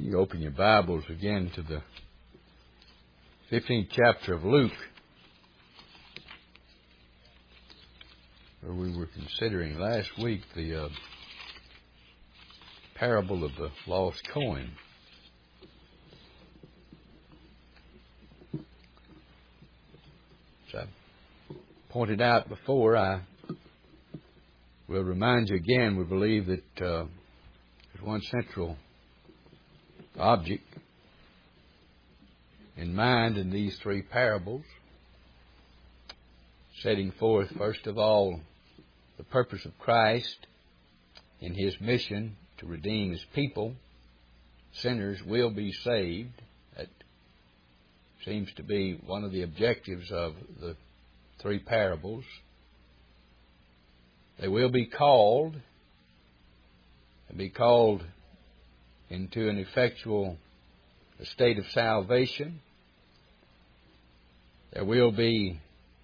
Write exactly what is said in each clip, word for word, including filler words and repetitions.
You open your Bibles again to the fifteenth chapter of Luke, where we were considering last week the uh, parable of the lost coin. As I pointed out before, I will remind you again, we believe that uh, there's one central object in mind in these three parables, setting forth, first of all, the purpose of Christ in His mission to redeem His people. Sinners will be saved. That seems to be one of the objectives of the three parables. They will be called, and be called into an effectual state of salvation. There will be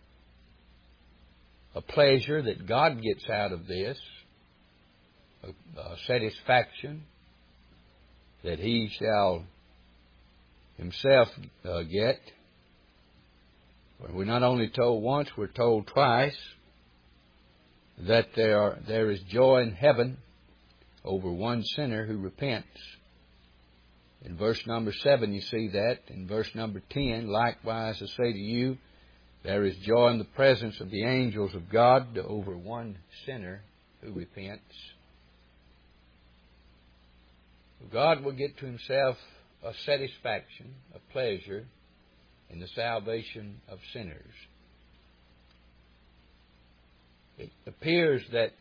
a pleasure that God gets out of this, a, a satisfaction that He shall Himself uh, get. We're not only told once, we're told twice that there are, there is joy in heaven over one sinner who repents. In verse number seven you see that. In verse number ten, likewise I say to you, there is joy in the presence of the angels of God over one sinner who repents. God will get to Himself a satisfaction, a pleasure in the salvation of sinners. It appears that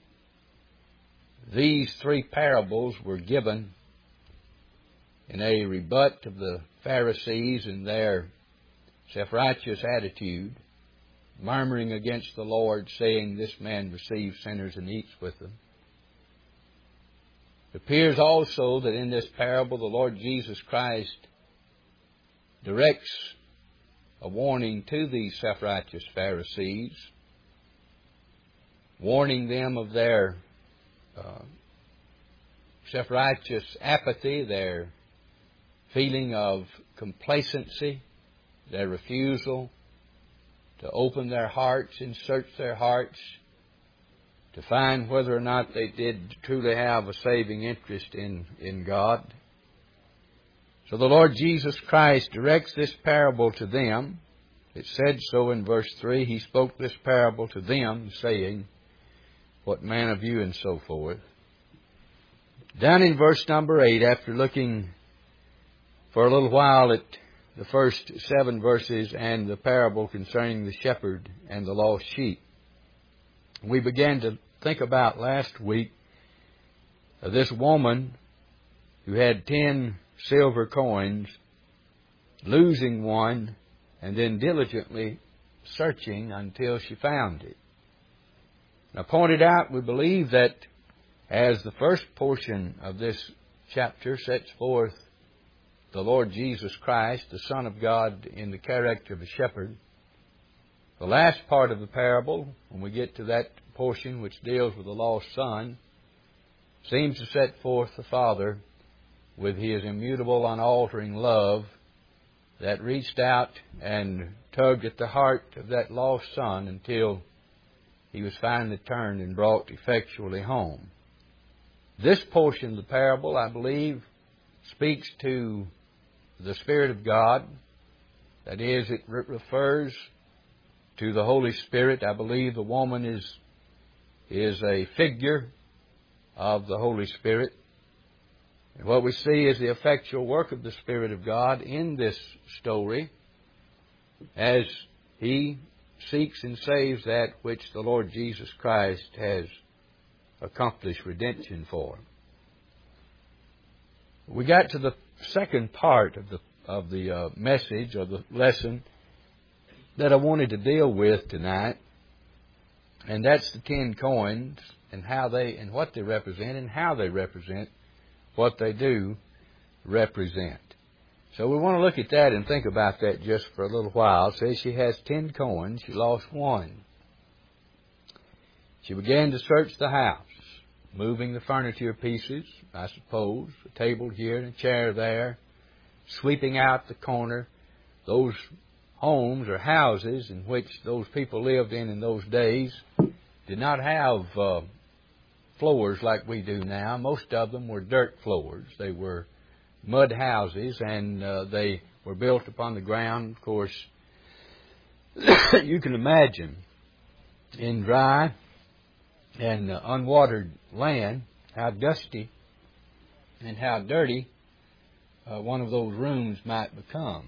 these three parables were given in a rebut of the Pharisees and their self-righteous attitude, murmuring against the Lord, saying, "This man receives sinners and eats with them." It appears also that in this parable the Lord Jesus Christ directs a warning to these self-righteous Pharisees, warning them of their uh, self-righteous apathy, their feeling of complacency, their refusal to open their hearts and search their hearts to find whether or not they did truly have a saving interest in, in God. So the Lord Jesus Christ directs this parable to them. It said so in verse three. He spoke this parable to them, saying, "What man of you?" and so forth. Down in verse number eight, after looking for a little while at the first seven verses and the parable concerning the shepherd and the lost sheep, we began to think about last week of this woman who had ten silver coins, losing one, and then diligently searching until she found it. I pointed out, we believe that as the first portion of this chapter sets forth the Lord Jesus Christ, the Son of God, in the character of a shepherd, the last part of the parable, when we get to that portion which deals with the lost son, seems to set forth the Father with His immutable, unaltering love that reached out and tugged at the heart of that lost son until he was finally turned and brought effectually home. This portion of the parable, I believe, speaks to the Spirit of God. That is, it re- refers to the Holy Spirit. I believe the woman is, is a figure of the Holy Spirit. And what we see is the effectual work of the Spirit of God in this story as He seeks and saves that which the Lord Jesus Christ has accomplished redemption for. We got to the second part of the of the uh, message, or the lesson, that I wanted to deal with tonight, and that's the ten coins and how they and what they represent and how they represent what they do represent. So we want to look at that and think about that just for a little while. It says she has ten coins. She lost one. She began to search the house. moving the furniture pieces, I suppose, a table here and a chair there, sweeping out the corner. Those homes or houses in which those people lived in in those days did not have uh, floors like we do now. Most of them were dirt floors. They were mud houses, and uh, they were built upon the ground. Of course, you can imagine in dry and uh, unwatered land how dusty and how dirty uh, one of those rooms might become.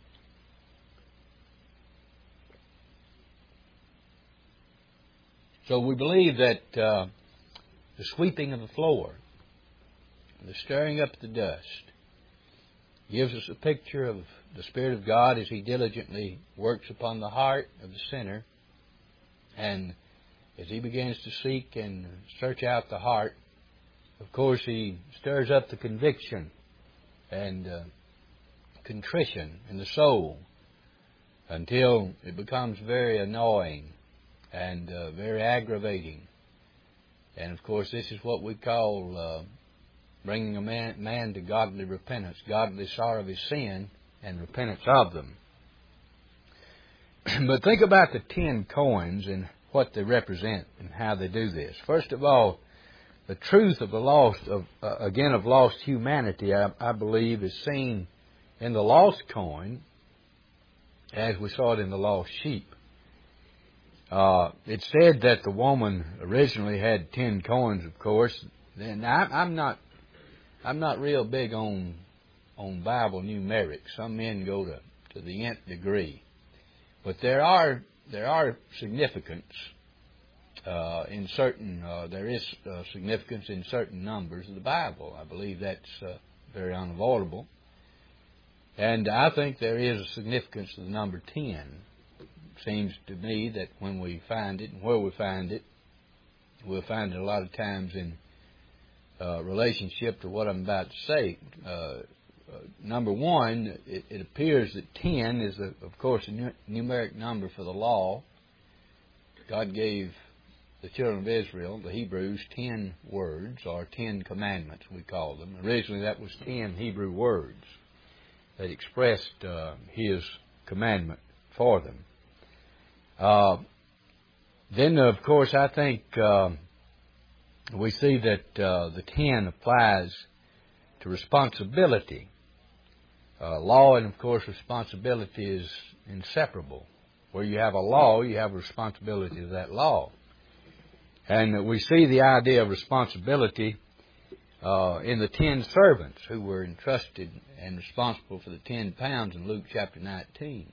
So we believe that uh, the sweeping of the floor, the stirring up the dust, gives us a picture of the Spirit of God as He diligently works upon the heart of the sinner, and as He begins to seek and search out the heart, of course He stirs up the conviction and uh, contrition in the soul until it becomes very annoying and uh, very aggravating. And of course this is what we call uh, bringing a man, man to godly repentance, godly sorrow of his sin and repentance of them. But think about the ten coins and what they represent and how they do this. First of all, the truth of the lost, of uh, again of lost humanity, I, I believe, is seen in the lost coin as we saw it in the lost sheep. Uh, it's said that the woman originally had ten coins, of course. And I, I'm not, I'm not real big on on Bible numerics. Some men go to, to the nth degree, but there are there are significance uh, in certain. Uh, there is uh, significance in certain numbers of the Bible. I believe that's uh, very unavoidable, and I think there is a significance to the number ten. Seems to me that when we find it and where we find it, we'll find it a lot of times in uh, relationship to what I'm about to say. Uh, uh, number one, it, it appears that ten is, a, of course, a nu- numeric number for the law. God gave the children of Israel, the Hebrews, ten words, or ten commandments, we call them. Originally, that was ten Hebrew words that expressed uh, His commandment for them. Uh, then, of course, I think uh, we see that uh, the ten applies to responsibility. Uh, law and, of course, responsibility is inseparable. Where you have a law, you have a responsibility to that law. And we see the idea of responsibility uh, in the ten servants who were entrusted and responsible for the ten pounds in Luke chapter nineteen.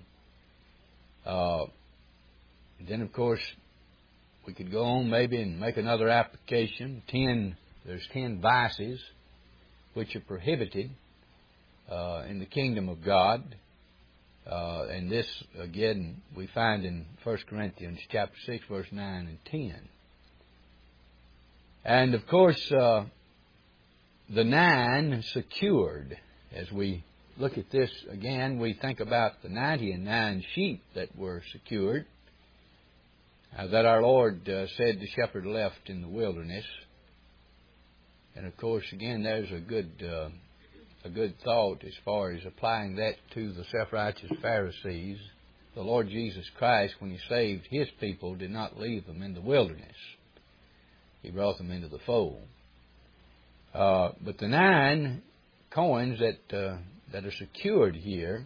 Uh, Then, of course, we could go on maybe and make another application. Ten, there's ten vices which are prohibited uh, in the kingdom of God. Uh, and this, again, we find in First Corinthians chapter six, verse nine and ten. And, of course, uh, the nine secured. As we look at this again, we think about the ninety and nine sheep that were secured. Uh, that our Lord uh, said the shepherd left in the wilderness. And of course, again, there's a good uh, a good thought as far as applying that to the self-righteous Pharisees. The Lord Jesus Christ, when He saved His people, did not leave them in the wilderness. He brought them into the fold. Uh, but the nine coins that uh, that are secured here,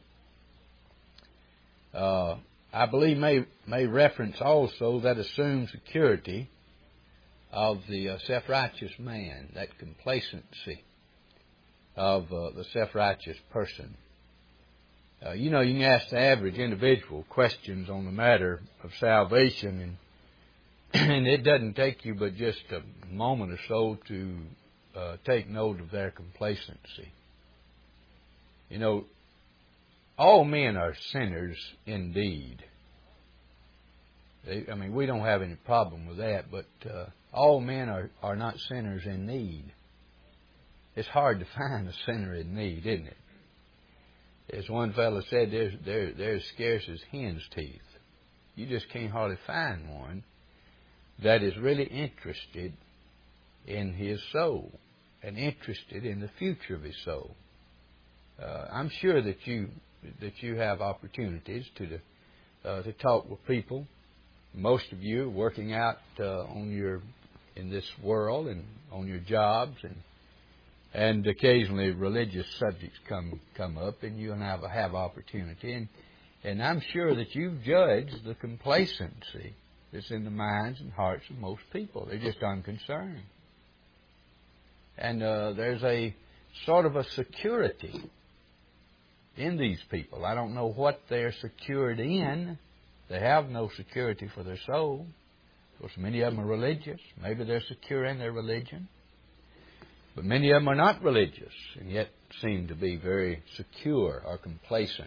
uh, I believe may may reference also that assumed security of the uh, self-righteous man, that complacency of uh, the self-righteous person. Uh, you know, you can ask the average individual questions on the matter of salvation, and, and it doesn't take you but just a moment or so to uh, take note of their complacency. You know, all men are sinners indeed. They, I mean, we don't have any problem with that, but uh, all men are, are not sinners in need. It's hard to find a sinner in need, isn't it? As one fellow said, there's, they're, they're as scarce as hen's teeth. You just can't hardly find one that is really interested in his soul and interested in the future of his soul. Uh, I'm sure that you that you have opportunities to uh, to talk with people. Most of you are working out uh, on your in this world and on your jobs, and and occasionally religious subjects come come up, and you and I have opportunity. And and I'm sure that you've judged the complacency that's in the minds and hearts of most people. They're just unconcerned. And uh, there's a sort of a security in these people. I don't know what they're secured in. They have no security for their soul. Of course, many of them are religious. Maybe they're secure in their religion. But many of them are not religious and yet seem to be very secure or complacent.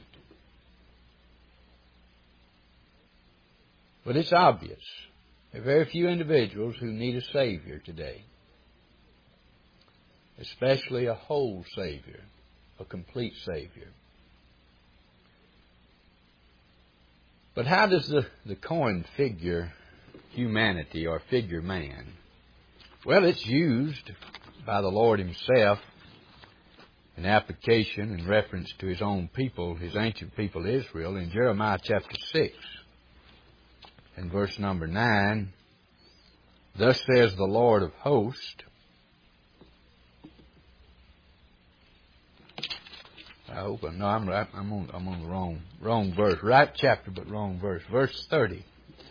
But it's obvious. There are very few individuals who need a Savior today, especially a whole Savior, a complete Savior. But how does the, the coin figure humanity or figure man? Well, it's used by the Lord Himself in application in reference to His own people, His ancient people Israel, in Jeremiah chapter six. In verse number nine, thus says the Lord of hosts, I hope I'm, no, I'm right. I'm on, I'm on the wrong, wrong verse. Right chapter, but wrong verse. Verse thirty.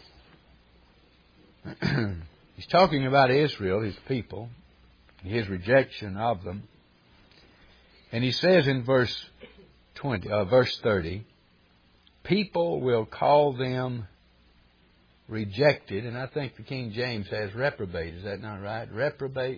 He's talking about Israel, His people, and His rejection of them. And He says in verse twenty, uh, verse thirty, people will call them rejected, and I think the King James has reprobate. Is that not right? Reprobate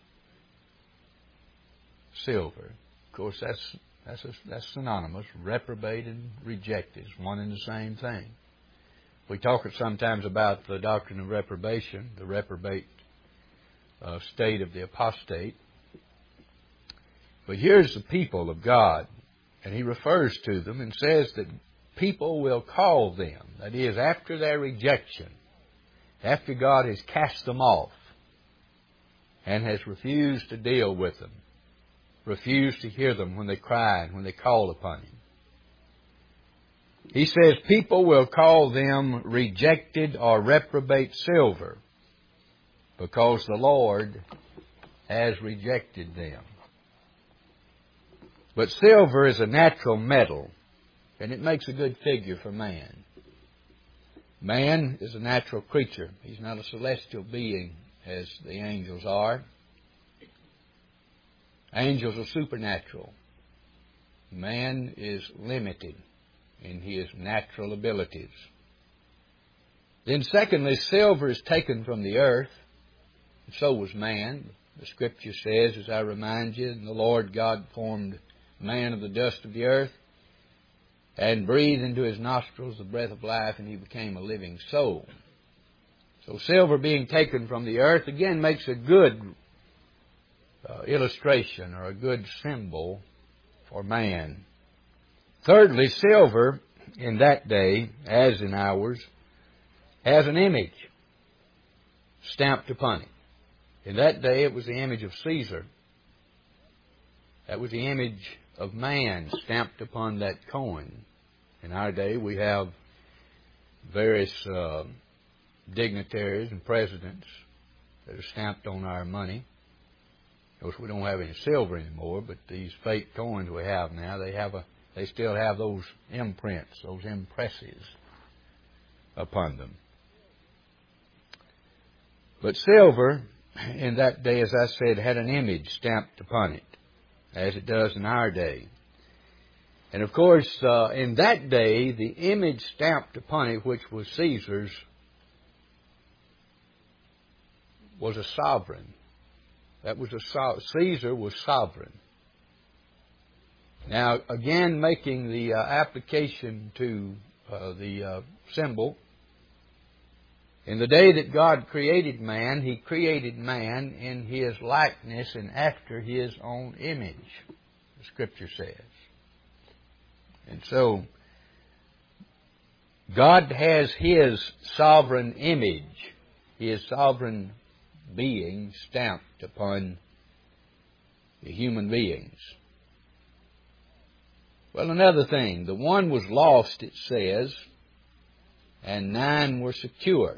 silver. Of course, that's that's a, that's synonymous. Reprobate and rejected is one and the same thing. We talk sometimes about the doctrine of reprobation, the reprobate uh, state of the apostate. But here's the people of God, and He refers to them and says that people will call them. That is, after their rejection, after God has cast them off and has refused to deal with them, refused to hear them when they cried, when they called upon Him. He says people will call them rejected or reprobate silver because the Lord has rejected them. But silver is a natural metal, and it makes a good figure for man. Man is a natural creature. He's not a celestial being as the angels are. Angels are supernatural. Man is limited in his natural abilities. Then secondly, silver is taken from the earth, and so was man. The Scripture says, as I remind you, the Lord God formed man of the dust of the earth, and breathed into his nostrils the breath of life, and he became a living soul. So silver being taken from the earth again makes a good uh, illustration or a good symbol for man. Thirdly, silver in that day, as in ours, has an image stamped upon it. In that day it was the image of Caesar. That was the image of man stamped upon that coin. In our day we have various uh, dignitaries and presidents that are stamped on our money. Of course, we don't have any silver anymore, but these fake coins we have now, they have a, they still have those imprints, those impresses upon them. But silver in that day, as I said, had an image stamped upon it, as it does in our day. And of course, uh, in that day, the image stamped upon it, which was Caesar's, was a sovereign. That was a so- Caesar was sovereign. Now, again, making the uh, application to uh, the uh, symbol, in the day that God created man, He created man in His likeness and after His own image, the Scripture says. And so, God has His sovereign image, His sovereign being stamped upon the human beings. Well, another thing, the one was lost, it says, and nine were secure.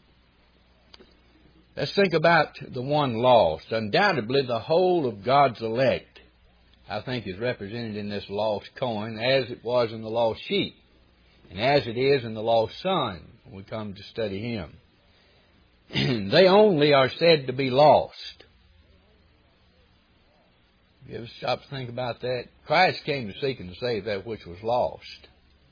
Let's think about the one lost. Undoubtedly, the whole of God's elect, I think, is represented in this lost coin, as it was in the lost sheep, and as it is in the lost son when we come to study him. They only are said to be lost. You ever stop to think about that? Christ came to seek and to save that which was lost.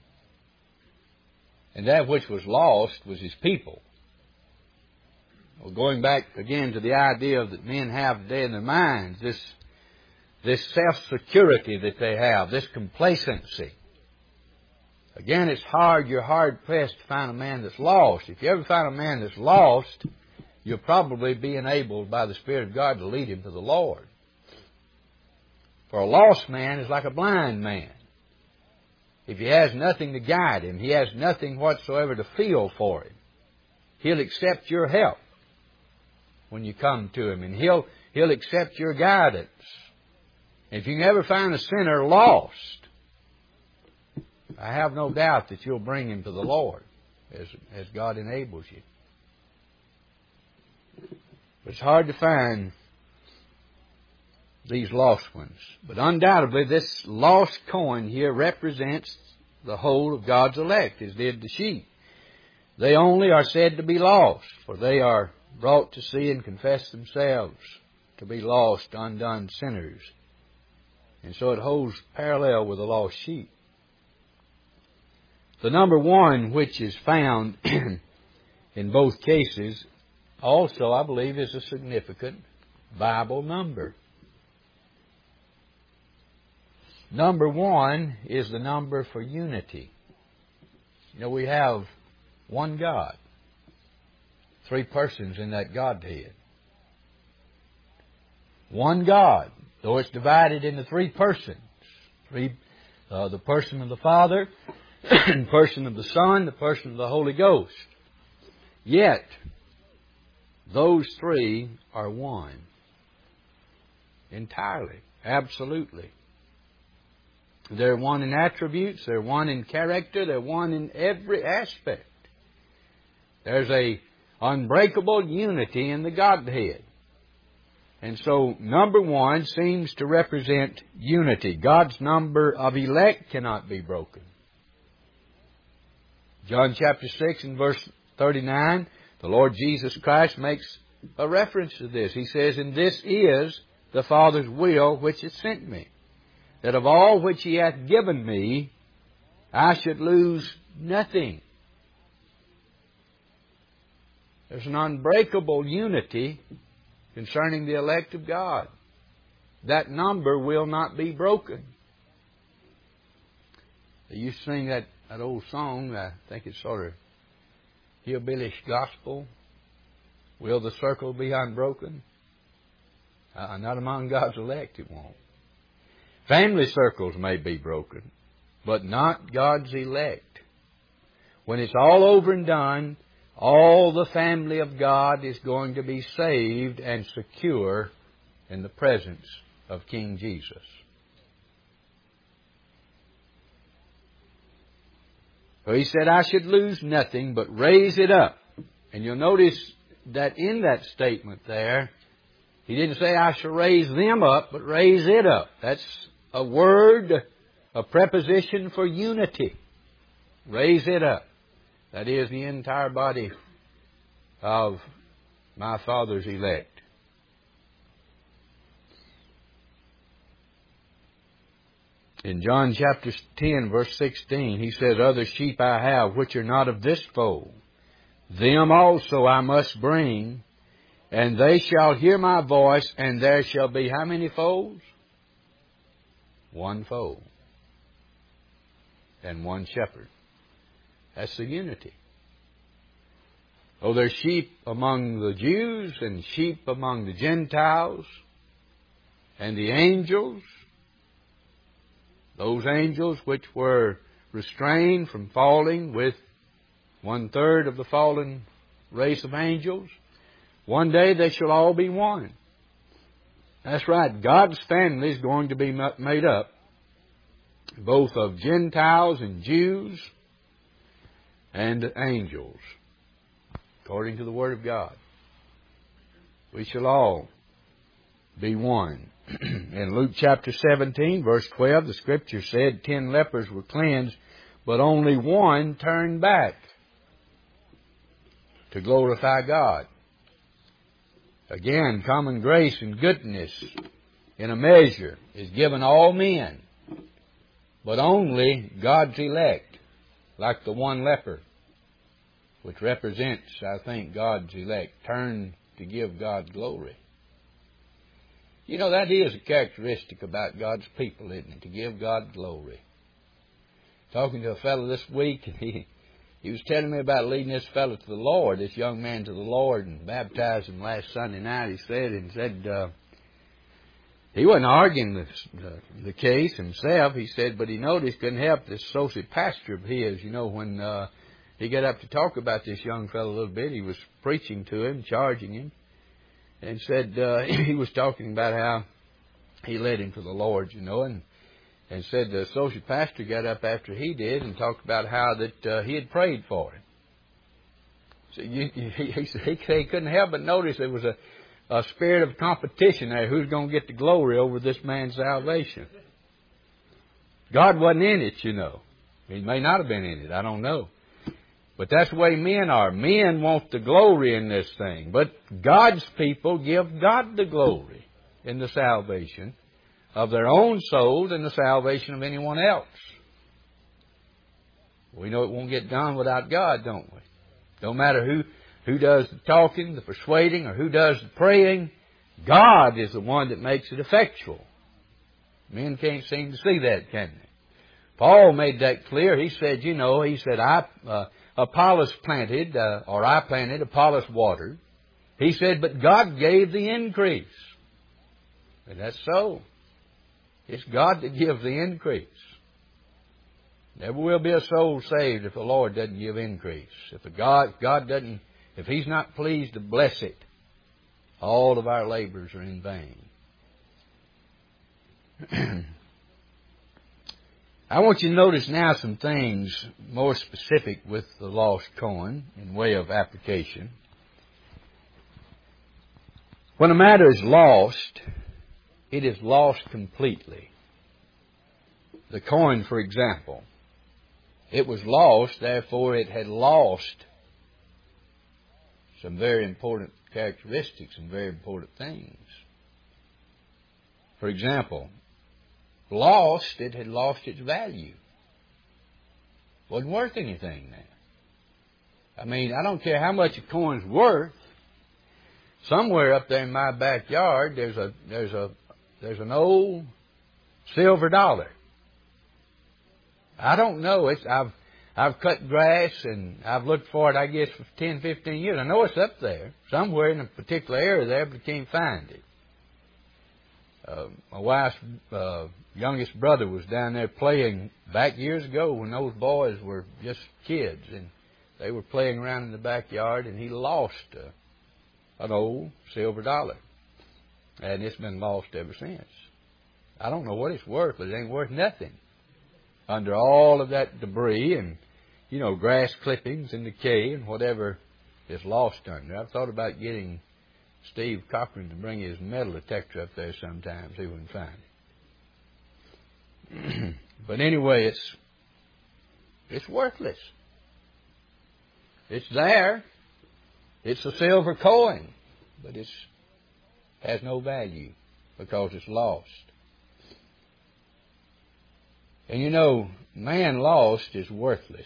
And that which was lost was His people. Well, going back again to the idea that men have today in their minds, this, this self-security that they have, this complacency. Again, it's hard, you're hard-pressed to find a man that's lost. If you ever find a man that's lost, you'll probably be enabled by the Spirit of God to lead him to the Lord. For a lost man is like a blind man. If he has nothing to guide him, he has nothing whatsoever to feel for him. He'll accept your help when you come to him, and he'll, he'll accept your guidance. If you can ever find a sinner lost, I have no doubt that you'll bring him to the Lord as, as God enables you. But it's hard to find these lost ones. But undoubtedly, this lost coin here represents the whole of God's elect, as did the sheep. They only are said to be lost, for they are brought to see and confess themselves to be lost, undone sinners. And so it holds parallel with the lost sheep. The number one, which is found in both cases, also, I believe, is a significant Bible number. Number one is the number for unity. You know, we have one God, three persons in that Godhead. One God, though it's divided into three persons. Three, uh, the person of the Father, the person of the Son, the person of the Holy Ghost. Yet, those three are one. Entirely, absolutely. They're one in attributes, they're one in character, they're one in every aspect. There's a unbreakable unity in the Godhead. And so, number one seems to represent unity. God's number of elect cannot be broken. John chapter six and verse thirty-nine, the Lord Jesus Christ makes a reference to this. He says, "And this is the Father's will which hath sent me, that of all which He hath given me, I should lose nothing." There's an unbreakable unity concerning the elect of God. That number will not be broken. They used to sing that, that old song, I think it's sort of hillbilly gospel, "Will the circle be unbroken?" Uh, not among God's elect, it won't. Family circles may be broken, but not God's elect. When it's all over and done, all the family of God is going to be saved and secure in the presence of King Jesus. So He said, "I should lose nothing but raise it up." And you'll notice that in that statement there, He didn't say, "I shall raise them up," but raise it up. That's a word, a preposition for unity. Raise it up. That is the entire body of my Father's elect. In John chapter ten, verse sixteen, He says, "Other sheep I have which are not of this fold. Them also I must bring, and they shall hear my voice, and there shall be" how many folds? One fold. And one shepherd. That's the unity. Oh, there's sheep among the Jews and sheep among the Gentiles and the angels. Those angels which were restrained from falling with one third of the fallen race of angels. One day they shall all be one. That's right. God's family is going to be made up both of Gentiles and Jews and angels, according to the Word of God. We shall all be one. In Luke chapter seventeen, verse twelve, the Scripture said ten lepers were cleansed, but only one turned back to glorify God. Again, common grace and goodness in a measure is given all men, but only God's elect, like the one leper, which represents, I think, God's elect, turned to give God glory. You know, that is a characteristic about God's people, isn't it? To give God glory. Talking to a fellow this week, and he, he was telling me about leading this fellow to the Lord, this young man to the Lord, and baptized him last Sunday night, he said, and said, uh, he wasn't arguing the, the, the case himself, he said, but he noticed, couldn't help this associate pastor of his, you know, when uh, he got up to talk about this young fellow a little bit, he was preaching to him, charging him, and said, uh, he was talking about how he led him to the Lord, you know, and And said the associate pastor got up after he did and talked about how that uh, he had prayed for him. So you, you, he, he, he couldn't help but notice there was a, a spirit of competition there. Who's going to get the glory over this man's salvation? God wasn't in it, you know. He may not have been in it. I don't know. But that's the way men are. Men want the glory in this thing. But God's people give God the glory in the salvation of their own souls and the salvation of anyone else. We know it won't get done without God, don't we? Don't matter who, who does the talking, the persuading, or who does the praying. God is the one that makes it effectual. Men can't seem to see that, can they? Paul made that clear. He said, you know, he said, I, uh, Apollos planted, uh, or I planted, Apollos watered. He said, but God gave the increase. And that's so. It's God that gives the increase. Never will be a soul saved if the Lord doesn't give increase. If the God, God doesn't, if He's not pleased to bless it, all of our labors are in vain. I want you to notice now some things more specific with the lost coin in way of application. When a matter is lost, it is lost completely. The coin, for example, it was lost, therefore it had lost some very important characteristics and very important things. For example, lost, it had lost its value. Wasn't worth anything now. I mean, I don't care how much a coin's worth. Somewhere up there in my backyard, there's a there's a there's an old silver dollar. I don't know. It's I've I've cut grass and I've looked for it, I guess, for ten, fifteen years. I know it's up there somewhere in a particular area there, but I can't find it. Uh, my wife's uh, youngest brother was down there playing back years ago when those boys were just kids, and they were playing around in the backyard, and he lost uh, an old silver dollar, and it's been lost ever since. I don't know what it's worth, but it ain't worth nothing under all of that debris and, you know, grass clippings and decay and whatever is lost under. I've thought about getting Steve Cochran to bring his metal detector up there sometime, see if we can find it. But anyway, it's it's worthless. It's there. It's a silver coin, but it has no value because it's lost. And you know, man lost is worthless.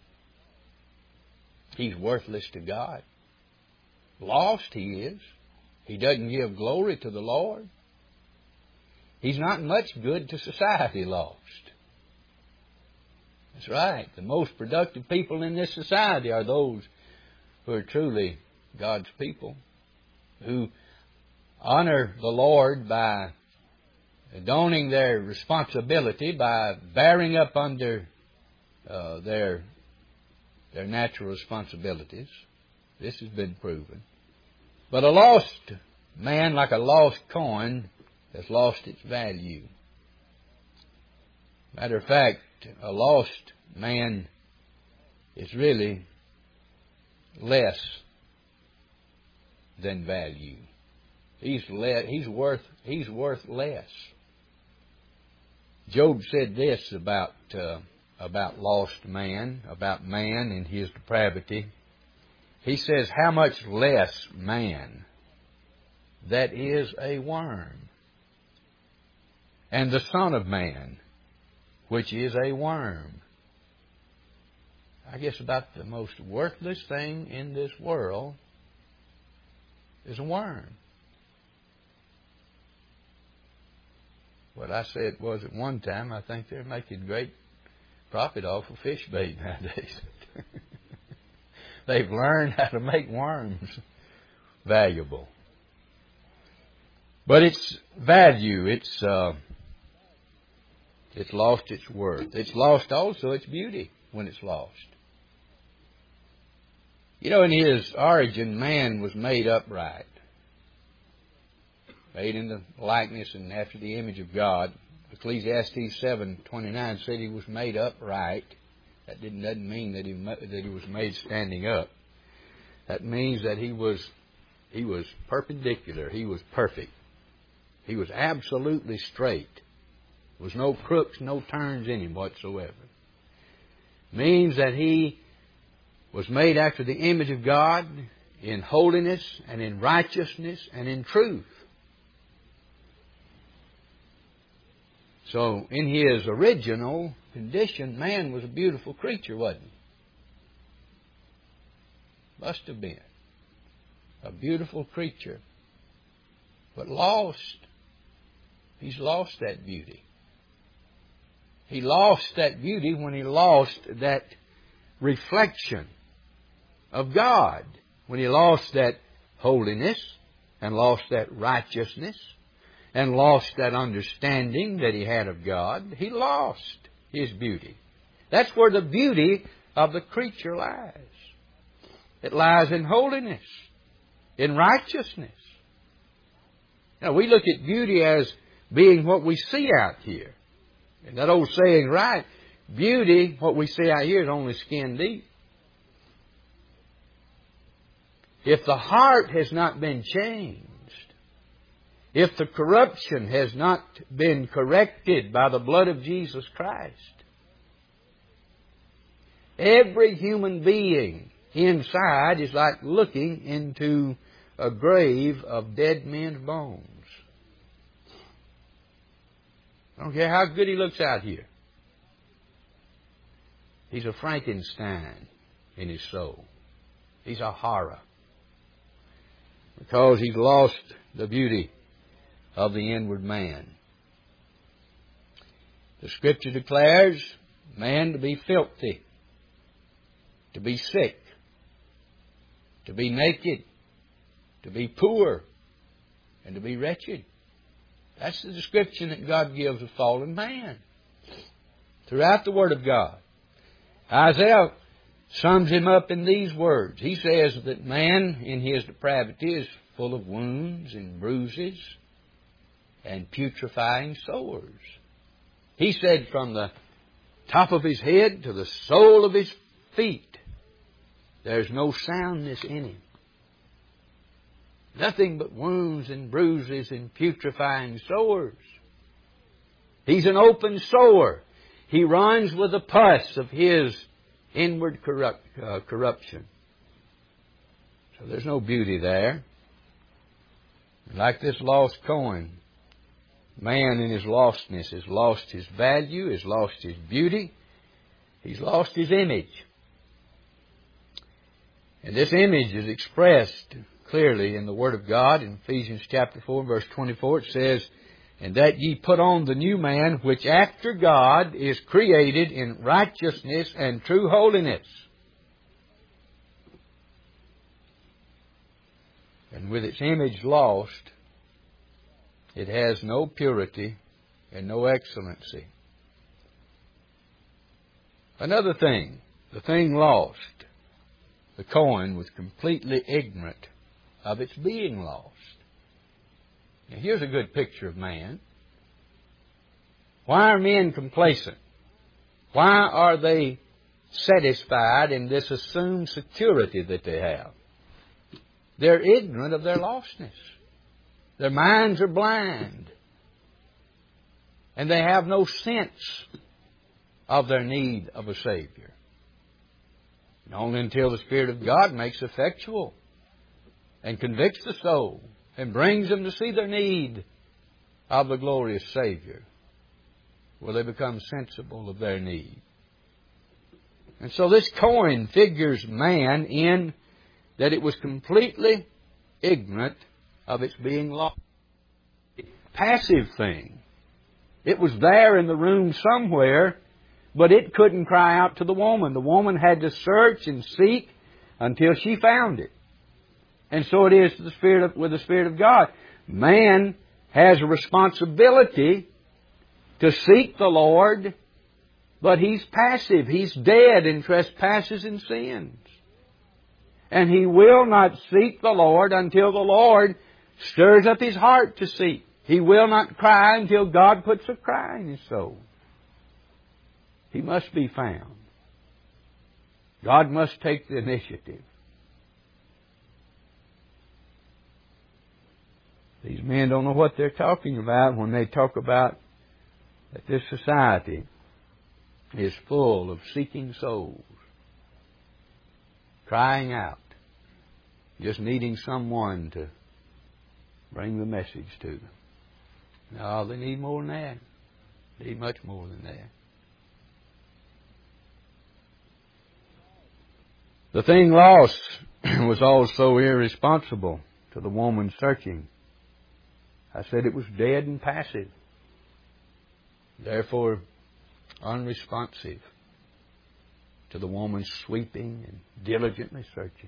He's worthless to God. Lost he is. He doesn't give glory to the Lord. He's not much good to society lost. That's right. The most productive people in this society are those who are truly God's people, who honor the Lord by donning their responsibility, by bearing up under uh, their their natural responsibilities. This has been proven. But a lost man, like a lost coin, has lost its value. Matter of fact, a lost man is really less than value. He's le- he's worth he's worth less. Job said this about uh, about lost man, about man and his depravity. He says, "How much less man that is a worm, and the Son of Man, which is a worm." I guess about the most worthless thing in this world is a worm. What I said was at one time, I think they're making great profit off of fish bait nowadays. They've learned how to make worms valuable. But its value, it's uh, it's lost its worth. It's lost also its beauty when it's lost. You know, in his origin, man was made upright, made in the likeness and after the image of God. Ecclesiastes seven twenty-nine said he was made upright. That didn't, doesn't mean that he that he was made standing up. That means that he was he was perpendicular. He was perfect. He was absolutely straight. There was no crooks, no turns in him whatsoever. Means that he was made after the image of God in holiness and in righteousness and in truth. So in his original condition, man was a beautiful creature, wasn't he? Must have been. A beautiful creature. But lost. He's lost that beauty. He lost that beauty when he lost that reflection of God. When he lost that holiness and lost that righteousness and lost that understanding that he had of God, he lost his beauty. That's where the beauty of the creature lies. It lies in holiness, in righteousness. Now, we look at beauty as being what we see out here. And that old saying, right, beauty, what we see out here, is only skin deep. If the heart has not been changed, if the corruption has not been corrected by the blood of Jesus Christ, every human being inside is like looking into a grave of dead men's bones. I don't care how good he looks out here. He's a Frankenstein in his soul. He's a horror. Because he's lost the beauty of the inward man. The Scripture declares man to be filthy, to be sick, to be naked, to be poor, and to be wretched. That's the description that God gives of fallen man throughout the Word of God. Isaiah sums him up in these words. He says that man in his depravity is full of wounds and bruises and putrefying sores. He said from the top of his head to the sole of his feet, there's no soundness in him. Nothing but wounds and bruises and putrefying sores. He's an open sore. He runs with the pus of his inward corrupt, uh, corruption. So there's no beauty there. Like this lost coin, man in his lostness has lost his value, has lost his beauty, he's lost his image. And this image is expressed clearly in the Word of God. In Ephesians chapter four, verse twenty-four, it says, "And that ye put on the new man, which after God is created in righteousness and true holiness." And with its image lost, it has no purity and no excellency. Another thing, the thing lost, the coin was completely ignorant of its being lost. Now, here's a good picture of man. Why are men complacent? Why are they satisfied in this assumed security that they have? They're ignorant of their lostness. Their minds are blind. And they have no sense of their need of a Savior. And only until the Spirit of God makes effectual and convicts the soul and brings them to see their need of the glorious Savior will they become sensible of their need. And so this coin figures man in that it was completely ignorant of its being lost. Passive thing. It was there in the room somewhere, but it couldn't cry out to the woman. The woman had to search and seek until she found it. And so it is to the Spirit of, with the Spirit of God. Man has a responsibility to seek the Lord, but he's passive. He's dead in trespasses and sins. And he will not seek the Lord until the Lord stirs up his heart to seek. He will not cry until God puts a cry in his soul. He must be found. God must take the initiative. These men don't know what they're talking about when they talk about that this society is full of seeking souls, crying out, just needing someone to bring the message to them. No, they need more than that. They need much more than that. The thing lost was also irresponsible to the woman searching. I said it was dead and passive. Therefore, unresponsive to the woman sweeping and diligently searching.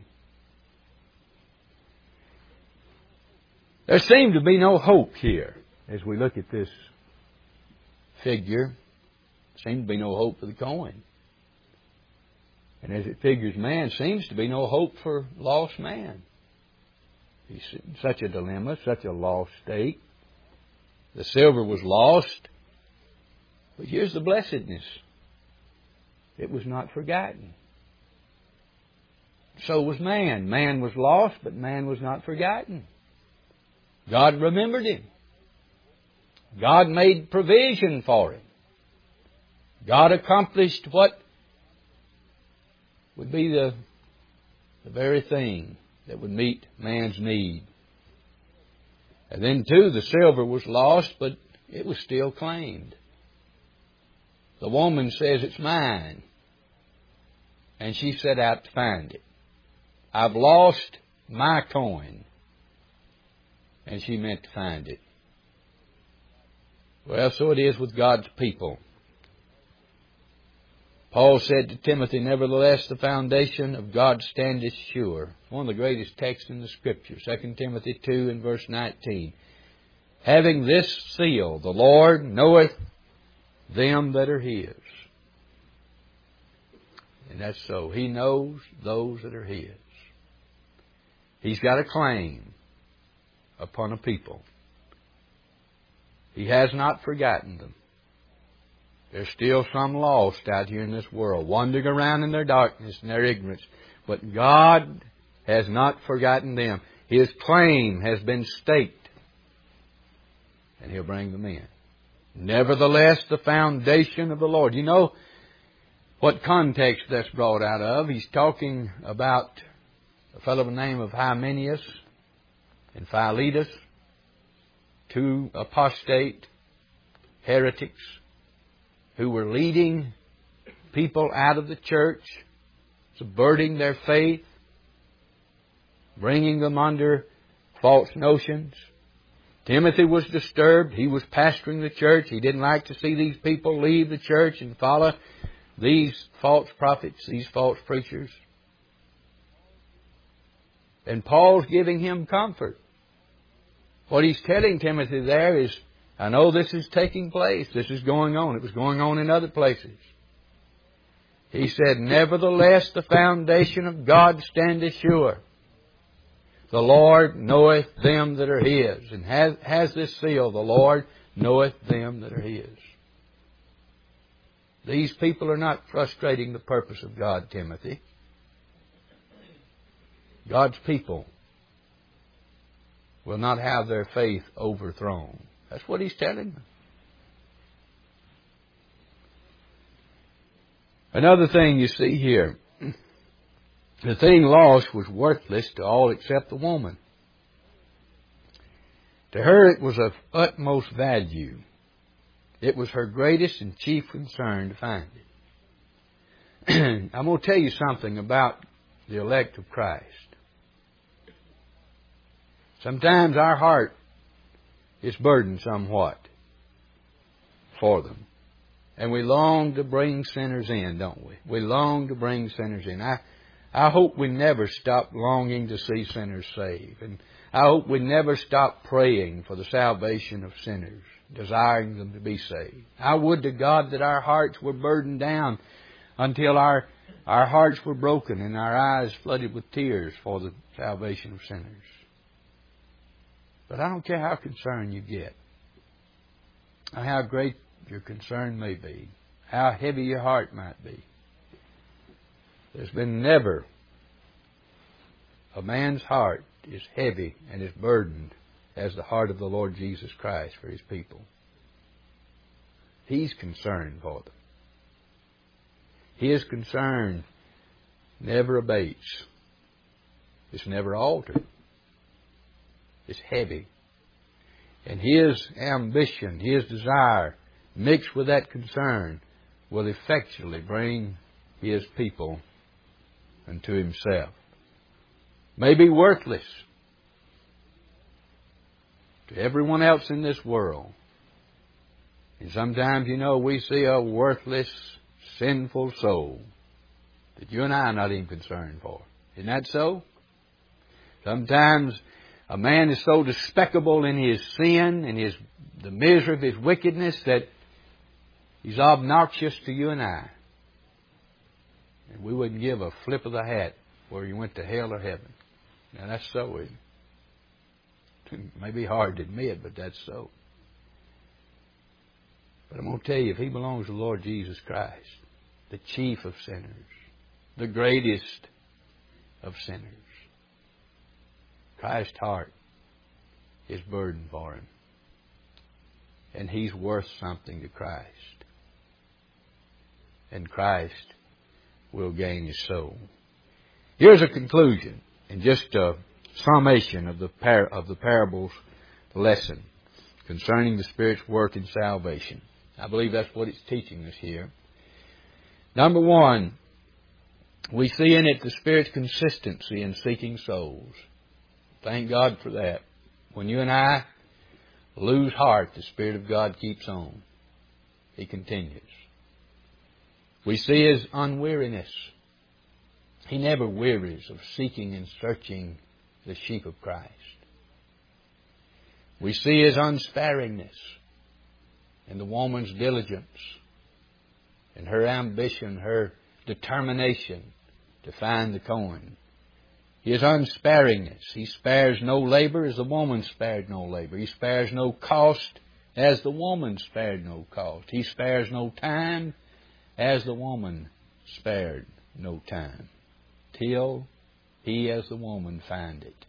There seemed to be no hope here as we look at this figure. There seemed to be no hope for the coin. And as it figures man, seems to be no hope for lost man. He's in such a dilemma, such a lost state. The silver was lost. But here's the blessedness. It was not forgotten. So was man. Man was lost, but man was not forgotten. God remembered him. God made provision for him. God accomplished what would be the, the very thing that would meet man's need. And then, too, the silver was lost, but it was still claimed. The woman says, it's mine. And she set out to find it. I've lost my coin. And she meant to find it. Well, so it is with God's people. Paul said to Timothy, nevertheless, the foundation of God standeth sure. One of the greatest texts in the Scripture, Second Timothy two and verse nineteen. Having this seal, the Lord knoweth them that are His. And that's so. He knows those that are His. He's got a claim upon a people. He has not forgotten them. There's still some lost out here in this world, wandering around in their darkness and their ignorance. But God has not forgotten them. His claim has been staked. And He'll bring them in. Nevertheless, the foundation of the Lord. You know what context that's brought out of? He's talking about a fellow by the name of Hymenaeus and Philetus, two apostate heretics who were leading people out of the church, subverting their faith, bringing them under false notions. Timothy was disturbed. He was pastoring the church. He didn't like to see these people leave the church and follow these false prophets, these false preachers. And Paul's giving him comfort. What he's telling Timothy there is, I know this is taking place. This is going on. It was going on in other places. He said, nevertheless, the foundation of God standeth sure, The Lord knoweth them that are His. And has, has this seal, the Lord knoweth them that are His. These people are not frustrating the purpose of God, Timothy. God's people will not have their faith overthrown. That's what He's telling them. Another thing you see here, the thing lost was worthless to all except the woman. To her it was of utmost value. It was her greatest and chief concern to find it. I'm going to tell you something about the elect of Christ. Sometimes our heart is burdened somewhat for them. And we long to bring sinners in, don't we? We long to bring sinners in. I, I hope we never stop longing to see sinners saved. And I hope we never stop praying for the salvation of sinners, desiring them to be saved. I would to God that our hearts were burdened down until our, our hearts were broken and our eyes flooded with tears for the salvation of sinners. But I don't care how concerned you get, or how great your concern may be, how heavy your heart might be. There's been never a man's heart is heavy and is burdened as the heart of the Lord Jesus Christ for His people. He's concerned for them. His concern never abates. It's never altered. It's heavy. And His ambition, His desire, mixed with that concern, will effectually bring His people unto Himself. May be worthless to everyone else in this world. And sometimes, you know, we see a worthless, sinful soul that you and I are not even concerned for. Isn't that so? Sometimes a man is so despicable in his sin and his the misery of his wickedness that he's obnoxious to you and I. And we wouldn't give a flip of the hat whether you went to hell or heaven. Now that's so. It may be hard to admit, but that's so. But I'm going to tell you, if he belongs to the Lord Jesus Christ, the chief of sinners, the greatest of sinners, Christ's heart is burdened for him. And he's worth something to Christ. And Christ will gain his soul. Here's a conclusion and just a summation of the par- of the parable's lesson concerning the Spirit's work in salvation. I believe that's what it's teaching us here. Number one, we see in it the Spirit's consistency in seeking souls. Thank God for that. When you and I lose heart, the Spirit of God keeps on. He continues. We see His unweariness. He never wearies of seeking and searching the sheep of Christ. We see His unsparingness in the woman's diligence and her ambition, her determination to find the coin. His unsparingness. He spares no labor as the woman spared no labor. He spares no cost as the woman spared no cost. He spares no time as the woman spared no time. Till he as the woman find it.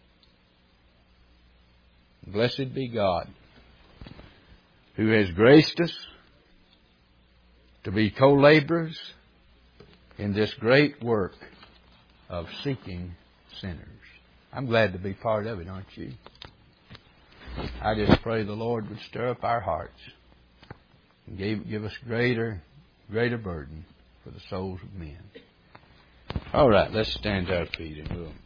Blessed be God, who has graced us to be co-laborers in this great work of seeking sinners. I'm glad to be part of it, aren't you? I just pray the Lord would stir up our hearts and give, give us greater, greater burden for the souls of men. All right, let's stand to our feet and we'll